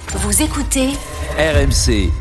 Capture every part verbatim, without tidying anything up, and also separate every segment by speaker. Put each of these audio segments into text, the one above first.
Speaker 1: Vous écoutez
Speaker 2: R M C.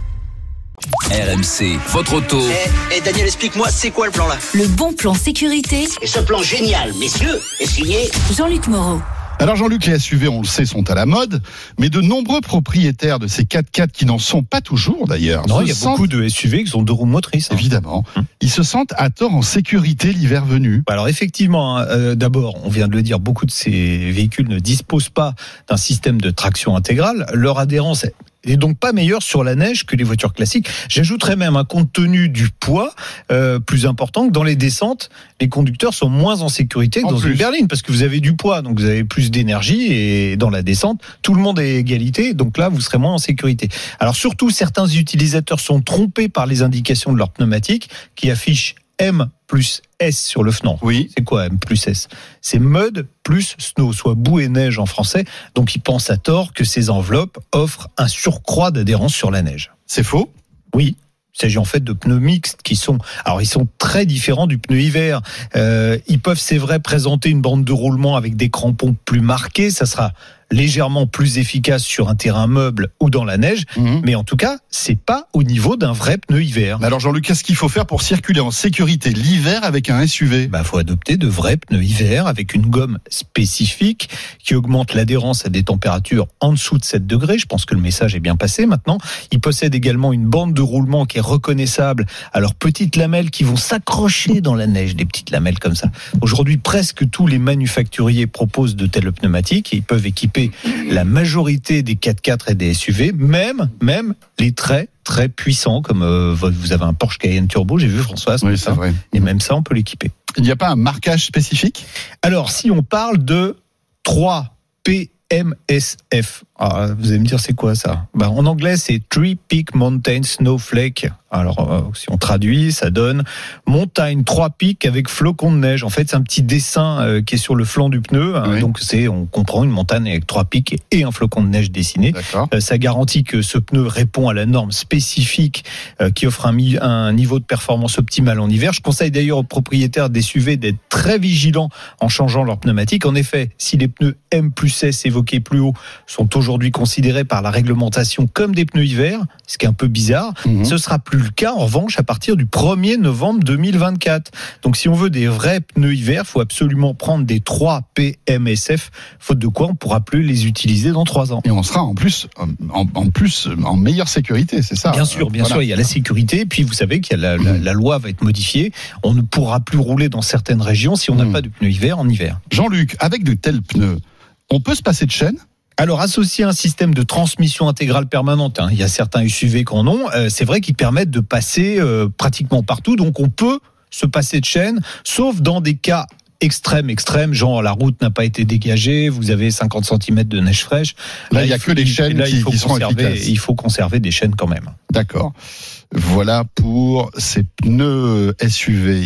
Speaker 2: R M C, votre auto.
Speaker 3: Eh, hey, Daniel, explique-moi, c'est quoi le plan là ?
Speaker 1: le bon plan sécurité.
Speaker 3: Et ce plan génial, messieurs, est signé
Speaker 1: Jean-Luc Moreau.
Speaker 4: Alors Jean-Luc, les S U V, on le sait, sont à la mode, mais de nombreux propriétaires de ces quatre-quatre qui n'en sont pas toujours d'ailleurs.
Speaker 5: Non,
Speaker 4: se
Speaker 5: il y a
Speaker 4: sentent,
Speaker 5: beaucoup de S U V qui sont deux roues motrices. Hein.
Speaker 4: Évidemment,
Speaker 5: Hum.
Speaker 4: ils se sentent à tort en sécurité l'hiver venu.
Speaker 5: Alors effectivement, hein, euh, d'abord, on vient de le dire, beaucoup de ces véhicules ne disposent pas d'un système de traction intégrale. Leur adhérence est donc pas meilleure sur la neige que les voitures classiques. J'ajouterais même, un compte tenu du poids euh, plus important, que dans les descentes, les conducteurs sont moins en sécurité que
Speaker 4: En
Speaker 5: dans
Speaker 4: plus.
Speaker 5: une berline, parce que vous avez du poids, donc vous avez plus d'énergie, et dans la descente, tout le monde est à égalité, donc là, vous serez moins en sécurité. Alors surtout, certains utilisateurs sont trompés par les indications de leur pneumatique, qui affichent M plus S sur le flanc.
Speaker 4: Oui.
Speaker 5: C'est quoi M plus S ? C'est mud plus snow, soit boue et neige en français. Donc ils pensent à tort que ces enveloppes offrent un surcroît d'adhérence sur la neige.
Speaker 4: C'est faux ?
Speaker 5: Oui. Il s'agit en fait de pneus mixtes qui sont, alors ils sont très différents du pneu hiver. Euh, ils peuvent, c'est vrai, présenter une bande de roulement avec des crampons plus marqués. Ça sera légèrement plus efficace sur un terrain meuble ou dans la neige.
Speaker 4: Mmh.
Speaker 5: Mais en tout cas, c'est pas au niveau d'un vrai pneu hiver.
Speaker 4: Alors Jean-Luc, qu'est-ce qu'il faut faire pour circuler en sécurité l'hiver avec un S U V ?
Speaker 5: Bah, faut adopter de vrais pneus hiver avec une gomme spécifique qui augmente l'adhérence à des températures en dessous de sept degrés. Je pense que le message est bien passé maintenant. Il possède également une bande de roulement qui est reconnaissable à leurs petites lamelles qui vont s'accrocher dans la neige, des petites lamelles comme ça. Aujourd'hui, presque tous les manufacturiers proposent de telles pneumatiques et ils peuvent équiper la majorité des quatre-quatre et des S U V, même, même les très très puissants, comme euh, vous avez un Porsche Cayenne Turbo, j'ai vu François, ce
Speaker 4: Oui,
Speaker 5: matin.
Speaker 4: c'est vrai.
Speaker 5: Et même ça, on peut l'équiper.
Speaker 4: Il n'y a pas un marquage spécifique ?
Speaker 5: Alors, si on parle de trois P M S F, ah, vous allez me dire c'est quoi ça ? Ben, en anglais, c'est Three Peak Mountain Snowflake. Alors, euh, si on traduit, ça donne montagne trois pics avec flocons de neige. En fait, c'est un petit dessin euh, qui est sur le flanc du pneu. Hein,
Speaker 4: Oui.
Speaker 5: donc, c'est, on comprend une montagne avec trois pics et un flocon de neige dessiné.
Speaker 4: D'accord.
Speaker 5: Euh, ça garantit que ce pneu répond à la norme spécifique euh, qui offre un, mi- un niveau de performance optimal en hiver. Je conseille d'ailleurs aux propriétaires des S U V d'être très vigilants en changeant leur pneumatique. En effet, si les pneus M plus S évoqués plus haut sont aujourd'hui considérés par la réglementation comme des pneus hiver, ce qui est un peu bizarre,
Speaker 4: Mmh.
Speaker 5: ce sera plus le cas en revanche à partir du premier novembre deux mille vingt-quatre. Donc si on veut des vrais pneus hiver, il faut absolument prendre des trois P M S F, faute de quoi on ne pourra plus les utiliser dans trois ans.
Speaker 4: Et on sera en plus en, en plus en meilleure sécurité, c'est ça ?
Speaker 5: Bien sûr, bien
Speaker 4: Voilà.
Speaker 5: sûr, il y a la sécurité, et puis vous savez qu'il y a la, la, la loi va être modifiée. On ne pourra plus rouler dans certaines régions si on n'a
Speaker 4: Mmh.
Speaker 5: pas de pneus hiver en hiver.
Speaker 4: Jean-Luc, avec de tels pneus, on peut se passer de chaîne ?
Speaker 5: Alors, associer un système de transmission intégrale permanente, hein, il y a certains S U V qui en ont, euh, c'est vrai qu'ils permettent de passer euh, pratiquement partout, donc on peut se passer de chaîne, sauf dans des cas extrêmes, extrêmes, genre la route n'a pas été dégagée, vous avez cinquante centimètres de neige fraîche.
Speaker 4: Là, il y a
Speaker 5: faut-
Speaker 4: que les chaînes
Speaker 5: là, il
Speaker 4: qui-
Speaker 5: faut
Speaker 4: qui seront
Speaker 5: conserver-
Speaker 4: efficaces.
Speaker 5: Il faut conserver des chaînes quand même.
Speaker 4: D'accord. Voilà pour ces pneus S U V.